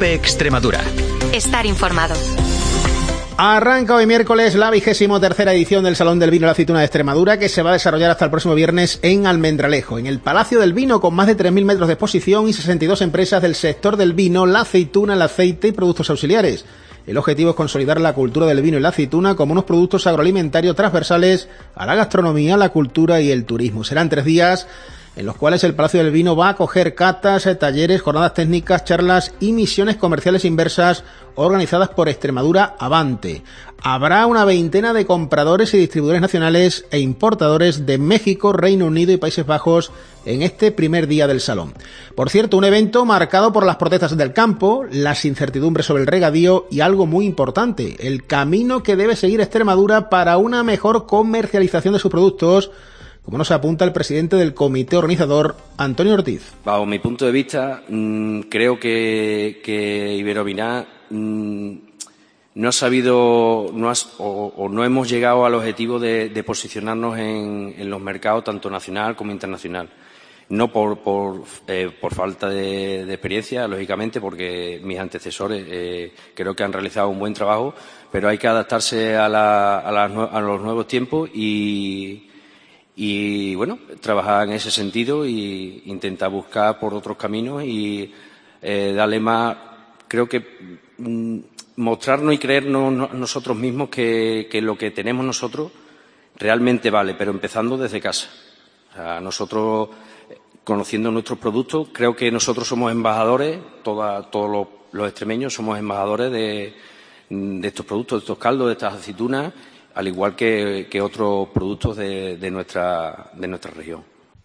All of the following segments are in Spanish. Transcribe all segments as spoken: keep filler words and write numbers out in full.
COPE Extremadura. Estar informado. Arranca hoy miércoles la vigésimo tercera edición del Salón del Vino y la Aceituna de Extremadura, que se va a desarrollar hasta el próximo viernes en Almendralejo, en el Palacio del Vino, con más de tres mil metros de exposición y sesenta y dos empresas del sector del vino, la aceituna, el aceite y productos auxiliares. El objetivo es consolidar la cultura del vino y la aceituna como unos productos agroalimentarios transversales a la gastronomía, la cultura y el turismo. Serán tres días en los cuales el Palacio del Vino va a acoger catas, talleres, jornadas técnicas, charlas y misiones comerciales inversas organizadas por Extremadura Avante. Habrá una veintena de compradores y distribuidores nacionales e importadores de México, Reino Unido y Países Bajos en este primer día del salón. Por cierto, un evento marcado por las protestas del campo, las incertidumbres sobre el regadío y algo muy importante, el camino que debe seguir Extremadura para una mejor comercialización de sus productos, como nos apunta el presidente del comité organizador, Antonio Ortiz. Bajo mi punto de vista, mmm, creo que, que Iberovinar mmm, no ha sabido no has, o, o no hemos llegado al objetivo de, de posicionarnos en, en los mercados tanto nacional como internacional. No por, por, eh, por falta de, de experiencia, lógicamente, porque mis antecesores eh, creo que han realizado un buen trabajo, pero hay que adaptarse a, la, a, las, a los nuevos tiempos y Y, bueno, trabajar en ese sentido e intentar buscar por otros caminos y eh, darle más, creo que mm, mostrarnos y creernos no, nosotros mismos que, que lo que tenemos nosotros realmente vale, pero empezando desde casa. O sea, nosotros, conociendo nuestros productos, creo que nosotros somos embajadores, toda, todos los, los extremeños somos embajadores de, de estos productos, de estos caldos, de estas aceitunas, al igual que, que otros productos de, de, nuestra, de nuestra región.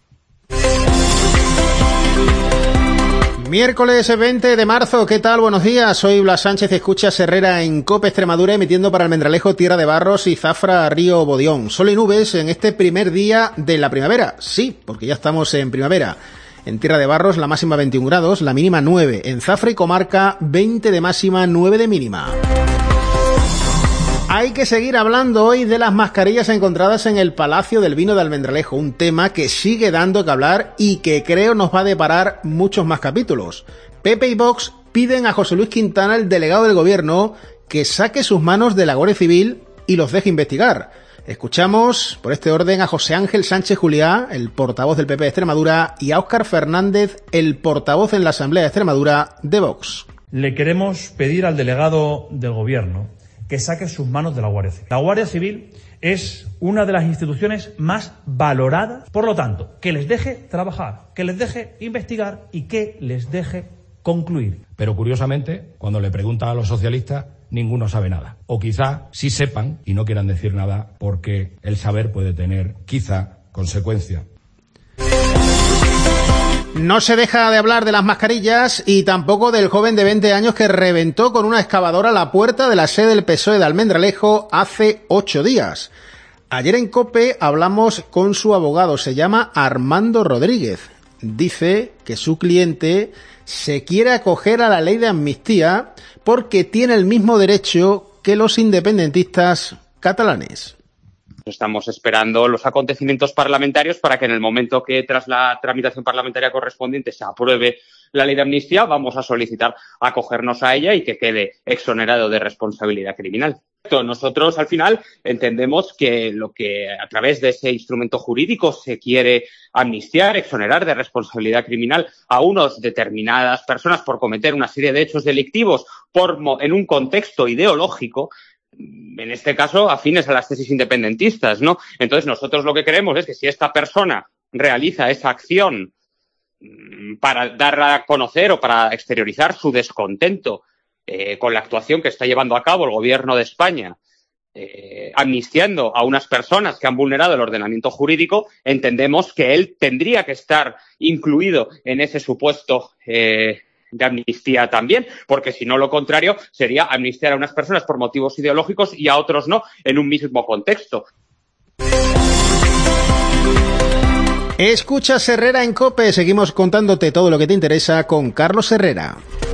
Miércoles veinte de marzo, ¿qué tal? Buenos días, soy Blas Sánchez, escuchas Herrera en COPE Extremadura, emitiendo para Almendralejo, Tierra de Barros y Zafra, Río Bodión. Sol y nubes en este primer día de la primavera, sí, porque ya estamos en primavera. En Tierra de Barros la máxima veintiún grados, la mínima nueve. En Zafra y comarca veinte de máxima, nueve de mínima. Hay que seguir hablando hoy de las mascarillas encontradas en el Palacio del Vino de Almendralejo, un tema que sigue dando que hablar y que creo nos va a deparar muchos más capítulos. Pepe y Vox piden a José Luis Quintana, el delegado del gobierno, que saque sus manos de la Guardia Civil y los deje investigar. Escuchamos, por este orden, a José Ángel Sánchez Juliá, el portavoz del P P de Extremadura, y a Óscar Fernández, el portavoz en la Asamblea de Extremadura de Vox. Le queremos pedir al delegado del gobierno que saque sus manos de la Guardia Civil. La Guardia Civil es una de las instituciones más valoradas, por lo tanto, que les deje trabajar, que les deje investigar y que les deje concluir. Pero curiosamente, cuando le preguntan a los socialistas, ninguno sabe nada. O quizá sí sepan y no quieran decir nada porque el saber puede tener, quizá, consecuencias. No se deja de hablar de las mascarillas y tampoco del joven de veinte años que reventó con una excavadora la puerta de la sede del P S O E de Almendralejo hace ocho días. Ayer en COPE hablamos con su abogado, se llama Armando Rodríguez. Dice que su cliente se quiere acoger a la ley de amnistía porque tiene el mismo derecho que los independentistas catalanes. Estamos esperando los acontecimientos parlamentarios para que en el momento que tras la tramitación parlamentaria correspondiente se apruebe la ley de amnistía, vamos a solicitar acogernos a ella y que quede exonerado de responsabilidad criminal. Nosotros, al final, entendemos que lo que a través de ese instrumento jurídico se quiere amnistiar, exonerar de responsabilidad criminal a unos determinadas personas por cometer una serie de hechos delictivos por, en un contexto ideológico, en este caso, afines a las tesis independentistas, ¿no? Entonces, nosotros lo que queremos es que si esta persona realiza esa acción para dar a conocer o para exteriorizar su descontento eh, con la actuación que está llevando a cabo el Gobierno de España, eh, amnistiando a unas personas que han vulnerado el ordenamiento jurídico, entendemos que él tendría que estar incluido en ese supuesto eh, de amnistía también, porque si no, lo contrario sería amnistiar a unas personas por motivos ideológicos y a otros no, en un mismo contexto. Escuchas Herrera en COPE, seguimos contándote todo lo que te interesa con Carlos Herrera.